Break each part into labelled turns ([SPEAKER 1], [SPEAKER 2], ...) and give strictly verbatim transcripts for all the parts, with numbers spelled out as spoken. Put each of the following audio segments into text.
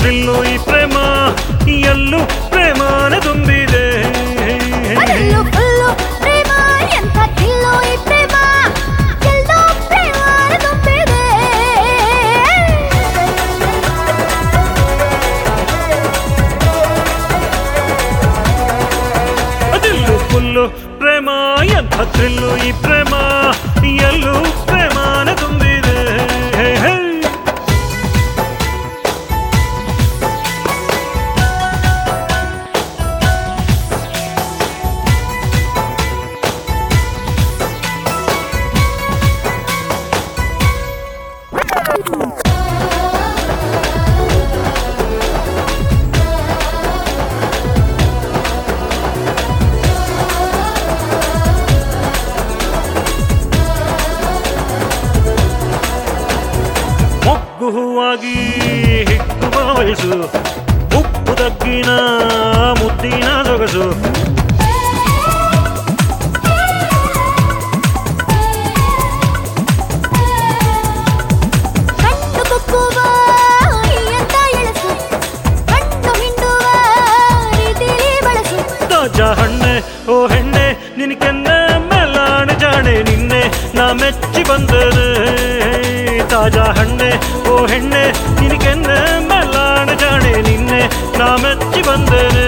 [SPEAKER 1] thrill ಈ ಪ್ರೇಮ ಎಲ್ಲೂ ಪ್ರೇಮನ ತುಂಬಿದೆ
[SPEAKER 2] ಅದೆಲ್ಲೂ ಫುಲ್ಲು ಪ್ರೇಮ ಎಂಥ ಥ್ರಿಲ್ಲು ಈ ಪ್ರೇಮ ಎಲ್ಲೋ ಪ್ರೇಮನ ತುಂಬಿದೆ
[SPEAKER 1] ಅದೆಲ್ಲೂ ಫುಲ್ಲು ಪ್ರೇಮ ಎಂಥ ಥ್ರಿಲ್ಲು ಈ ಪ್ರೇಮ ಎಲ್ಲೂ ಪ್ರೇಮನ ತುಂಬಿದೆ ಮೊಗ್ಗು ಹೂವಾಗಿ ಹಿಕ್ಕುವ ವಯಸ್ಸು ಉಪ್ಪು ತಗ್ಗಿನ ಮುದ್ದಿನ ಸೊಗಸು
[SPEAKER 2] ಕಣ್ಣು ಕುಕ್ಕುವ ಎಂಥ ಎಳಸು ಕಣ್ಣು ಹಿಂಡುವ ರೀತಿಲಿ ಬಳಸು
[SPEAKER 1] ತಾಜಾ ಹಣ್ಣೆ ಓ ಹೆಣ್ಣೆ ನಿನ್ ಕೆನ್ನೆ ಮೇಲಾಣೆ ಜಾಣೆ ನಿನ್ನೆ ನಾ ಮೆಚ್ಚಿ ಬಂದರೆ ತಾಜಾ ಹಣ್ಣೆ ಓ ಹೆಣ್ಣೆ ನಿನ್ ಕೆನ್ನೆ ಮೇಲಾಣೆ ಜಾಣೆ ನಿನ್ನೆ ನಾ ಮೆಚ್ಚಿ ಬಂದರೆ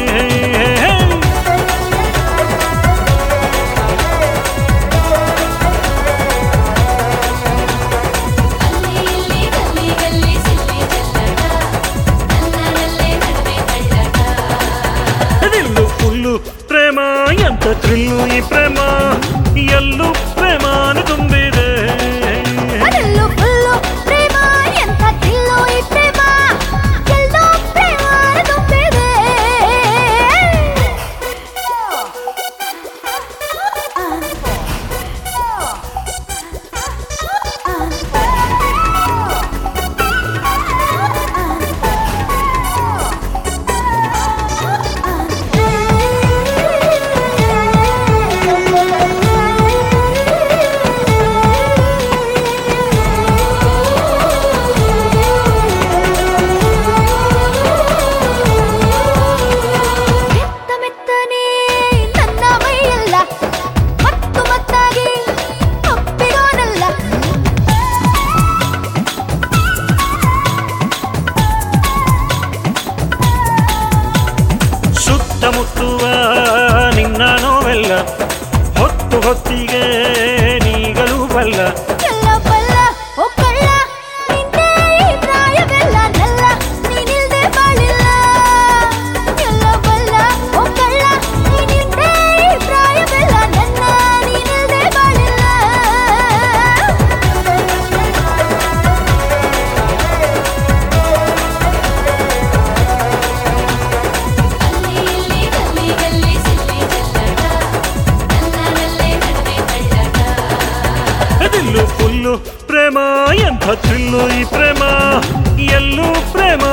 [SPEAKER 1] ಅದೆಲ್ಲೂ ಫುಲ್ಲು ಪ್ರೇಮ ಎಂಥ ಥ್ರಿಲ್ಲು ಈ ಪ್ರೇಮ ಎಲ್ಲೂ ಪ್ರೇಮನ ತುಂಬಿದೆ
[SPEAKER 2] ಅದೆಲ್ಲೂ ಫುಲ್ಲು ಪ್ರೇಮ ಎಂಥ ಥ್ರಿಲ್ಲು ಈ ಪ್ರೇಮ ಎಲ್ಲೋ ಪ್ರೇಮನ ತುಂಬಿದೆ ಮೆತ್ತ ಮೆತ್ತನೆ ನನ್ನ ಮೈಯೆಲ್ಲ ಮತ್ತು ಮತ್ತಾಗಿ ಒಪ್ಪಿರೋನಲ್ಲ
[SPEAKER 1] ಸುತ್ತಮುತ್ತುವ ನಿನ್ನ ನೋವೆಲ್ಲ ಹೊತ್ತು ಹೊತ್ತಿಗೆ ನೀಗಲು ಬಲ್ಲ
[SPEAKER 2] ಎಲ್ಲ ಬಲ್ಲ ಓ ಕಳ್ಳ ನಿಂದೇ ಈ ಪ್ರಾಯವೆಲ್ಲ ನಲ್ಲ ನೀನಿಲ್ದೆ ಬಾಳಿಲ್ಲ ಎಲ್ಲ ಬಲ್ಲ ಓ ಕಳ್ಳ ನೀನಿಲ್ದೆ ಈ ಪ್ರಾಯವೆಲ್ಲ ನನ್ನ ನೀನಿಲ್ದೆ ಬಾಳಿಲ್ಲ
[SPEAKER 1] ಅದೆಲ್ಲೂ ಫುಲ್ಲು ಪ್ರೇಮ ಎಂಥ ಥ್ರಿಲ್ಲು ಈ ಪ್ರೇಮ ಎಲ್ಲೂ ಪ್ರೇಮ